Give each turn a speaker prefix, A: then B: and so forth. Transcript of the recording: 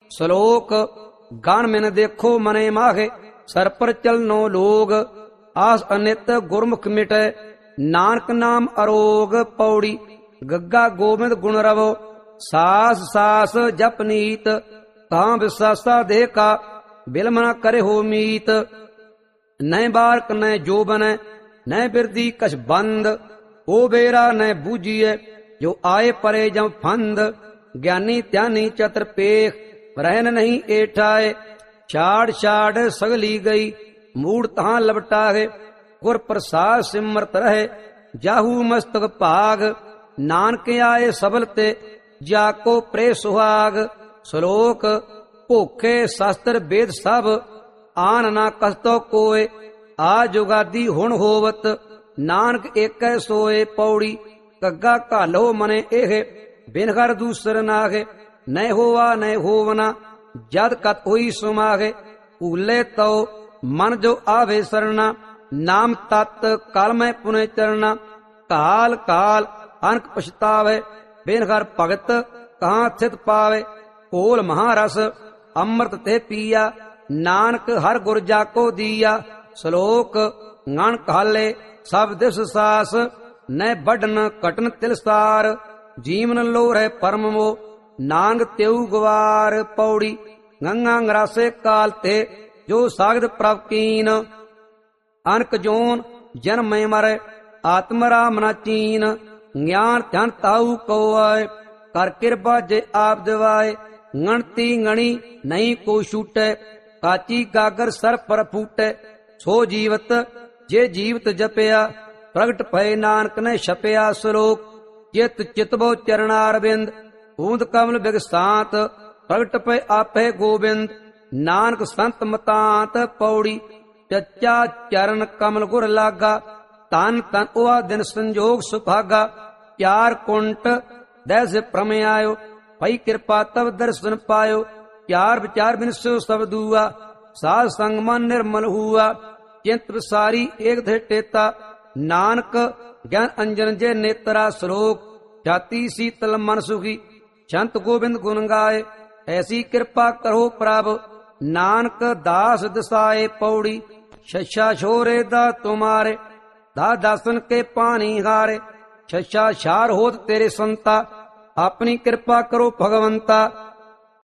A: ਸ਼ਲੋਕ ਗਣ ਮਿਨ ਦੇਖੋ ਮਨੇ ਮਾਹੇ ਸਰ ਪਰ ਚਲਨੋ ਲੋਗ ਆਸ ਅਨਿਤ ਗੁਰਮੁਖ ਮਿਟੈ ਨਾਨਕ ਨਾਮ ਅਰੋਗ। ਪੌੜੀ ਗੱਗਾ ਗੋਬਿੰਦ ਗੁਣ ਰਵੋ ਸਾਸ ਸਾਸ ਜਪ ਨੀਤ ਤਾਂ ਵਿਸਾਸਾ ਦੇ ਕਾ ਬਿਲਮ ਨ ਕਰੇ ਹੋ ਮੀਤ। ਨੈ ਬਾਰਕ ਨੈ ਜੋਬਨੈ ਨੈ ਬਿਰਦੀ ਕਛ ਬੰਦ ਓ ਬੇਰਾ ਨੈ ਬੂਝੀਐ ਜੋ ਆਏ ਪਰੇ ਜਮ ਫੰਦ। ਗਿਆਨੀ ਧਿਆਨੀ ਚਤਰ ਪੇਖ ਰਹਿਨ ਨਹੀਂ ਏਠਾਏ ਛਾੜ ਛਾੜ ਸਗਲੀ ਗਈ ਮੂੜ ਤਾਂ ਲਵਟਾਏ। ਗੁਰ ਪ੍ਰਸਾਦ ਸਿਮਰਤ ਰਹੇ ਜਾਹੂ ਮਸਤਕ ਭਾਗ ਨਾਨਕ ਆਏ ਸਬਲ ਤੇ ਜਾ ਕੋ ਪ੍ਰੇ ਸੁਹਾਗ। ਸ਼ਲੋਕ ਭੋਖੇ ਸ਼ਸਤਰ ਵੇਦ ਸਭ ਆਨ ਨਾ ਕਸਤੋ ਕੋਏ ਆ ਜੁਗਾਦੀ ਹੁਣ ਹੋਵਤ ਨਾਨਕ ਏਕੈ ਸੋਏ। ਪੌੜੀ ਗੱਗਾ ਘਾਲੋ ਮਨੇ ਇਹ ਬਿਨ ਘਰ ਦੂਸਰ ਨਾਗੇ ਨੈ ਹੋਵਾ ਨੈ ਹੋਵਨਾ ਜਦ ਕਤ ਹੋਈ ਸੁਮਾਗੇ। ਭੂਲੇ ਤਉ ਮਨ ਜੋ ਆਵੇ ਸਰਣਾ ਨਾਮ ਤਤ ਕਲ ਮੈਂ ਪੁਨੇ ਚਰਣਾ। ਕਾਲ ਕਾਲ ਅਨਕ ਪਛਤਾਵੇ ਬਿਨ ਘਰ ਭਗਤ ਕਹਾਂ ਥਿਤ ਪਾਵੇ। ਕੋਲ ਮਹਾਰਸ ਅੰਮ੍ਰਿਤ ਤੇ ਪੀਆ ਨਾਨਕ ਹਰ ਗੁਰ ਜਾਕੋ ਦੀਆ। ਸ਼ਲੋਕ ਗਣ ਕਾਲੇ ਸਭ ਦਿਸ ਸਾਸ ਨੈ ਵੱਢਨ ਕਟਨ ਤਿਲਸਾਰ ਜੀਵਨ ਲੋ ਰਹਿ ਪਰਮ ਮੋ ਨਾਨਕ ਤਿਉ ਗਵਾਰ। ਪੌੜੀ ਗੰਗਾ ਗਰਾਸੇ ਕਾਲ ਤੇ ਜੋ ਸਾਗਤ ਪ੍ਰਭ ਕੀਨ ਅਨਕ ਜੋਨ ਜਨਮ ਮੈਂ ਮਰੈ ਆਤਮ ਰਾਮ ਨਾ ਚੀਨ। ਗਿਆਨ ਧਨ ਤਾਉ ਕੋ ਆਏ ਕਰ ਕਿਰਪਾ ਜੇ ਆਪ ਦਿਵਾਏ ਗਣਤੀ ਗਣੀ ਨਹੀਂ ਕੋ ਛੂਟੈ ਕਾਚੀ ਗਾਗਰ ਸਰ ਪਰ ਫੂਟੈ। ਸੋ ਜੀਵਤ ਜੇ ਜੀਵਤ ਜਪਿਆ ਪ੍ਰਗਟ ਭਏ ਨਾਨਕ ਨੇ ਛਪਿਆ। ਸ਼ਲੋਕ ਚਿਤ ਚਿਤਬੋ ਚਰਨਾਰਬਿੰਦ ਊਂਦ ਕਮਲ ਬਿਗਸਾਤ ਪ੍ਰਗਟ ਪਏ ਆਪੇ ਗੋਬਿੰਦ ਨਾਨਕ ਸੰਤ ਮਤਾਂਤ। ਪੌੜੀ ਚੱਚਾ ਚਰਨ ਕਮਲ ਗੁਰ ਲਾਗਾ ਤਨ ਤਨ ਉਆ ਦਿਨ ਸੰਜੋਗ ਸੁਭਾਗਾ। ਚਾਰ ਕੁੰਟ ਦੈਸ ਪ੍ਰਮ ਆਇਓ ਭਈ ਕਿਰਪਾ ਤਵ ਦਰਸ਼ਨ ਪਾਇਓ। ਚਾਰ ਵਿਚਾਰ ਬਿਨਸੋ ਸਭ ਦੂਆ ਸਾਧ ਸੰਗ ਮਨ ਨਿਰਮਲ ਹੁਆ। ਚਿੰਤ ਵਿਸਾਰੀ ਏਕ ਥੇ ਟੇਤਾ ਨਾਨਕ ਗਿਆਨ ਅੰਜਨ ਜੇ ਨੇਤਰਾ। ਸ਼ਲੋਕ ਛਾਤੀ ਸੀਤਲ ਮਨ ਸੁਖੀ ਸੰਤ ਗੋਬਿੰਦ ਗੁਣ ਗਾਏ ਐਸੀ ਕਿਰਪਾ ਕਰੋ ਪ੍ਰਭ ਨਾਨਕ ਦਾਸ ਦਸਾਏ। ਪੌੜੀ ਛਛਾ ਛੋਰੇ ਦਾ ਤੁਮਾਰੇ ਦਾ ਦਸਨ ਕੇ ਪਾਣੀ ਹਾਰੇ ਛਛਾ ਛਾਰ ਹੋਤ ਤੇਰੇ ਸੰਤਾ ਆਪਣੀ ਕਿਰਪਾ ਕਰੋ ਭਗਵੰਤਾ।